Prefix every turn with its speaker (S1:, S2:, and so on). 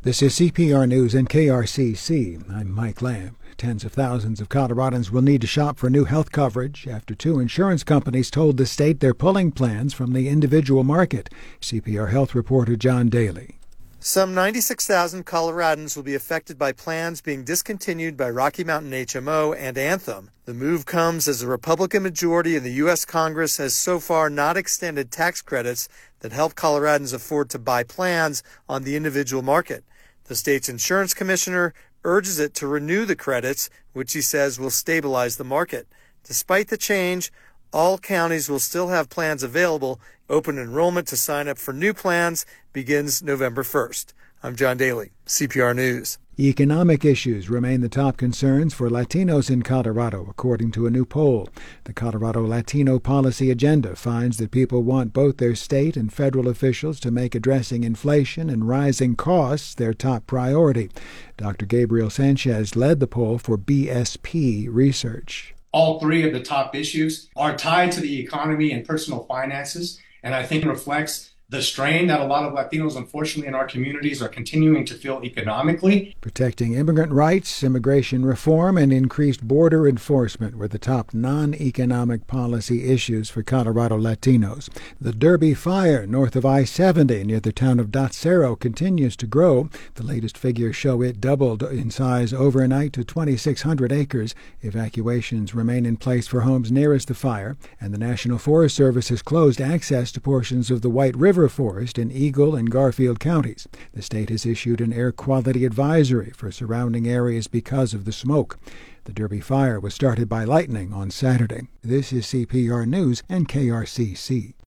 S1: This is CPR News and KRCC. I'm Mike Lamb. Tens of thousands of Coloradans will need to shop for new health coverage after two insurance companies told the state they're pulling plans from the individual market. CPR Health reporter John Daly.
S2: Some 96,000 Coloradans will be affected by plans being discontinued by Rocky Mountain HMO and Anthem. The move comes as the Republican majority in the U.S. Congress has so far not extended tax credits that help Coloradans afford to buy plans on the individual market. The state's insurance commissioner urges it to renew the credits, which he says will stabilize the market. Despite the change, all counties will still have plans available. Open enrollment to sign up for new plans begins November 1st. I'm John Daly, CPR News.
S1: Economic issues remain the top concerns for Latinos in Colorado, according to a new poll. The Colorado Latino Policy Agenda finds that people want both their state and federal officials to make addressing inflation and rising costs their top priority. Dr. Gabriel Sanchez led the poll for BSP Research.
S3: All three of the top issues are tied to the economy and personal finances, and I think it reflects the strain that a lot of Latinos, unfortunately, in our communities are continuing to feel economically.
S1: Protecting immigrant rights, immigration reform, and increased border enforcement were the top non-economic policy issues for Colorado Latinos. The Derby fire north of I-70 near the town of Dotsero continues to grow. The latest figures show it doubled in size overnight to 2,600 acres. Evacuations remain in place for homes nearest the fire, and the National Forest Service has closed access to portions of the White River Forest in Eagle and Garfield counties. The state has issued an air quality advisory for surrounding areas because of the smoke. The Derby fire was started by lightning on Saturday. This is CPR News and KRCC.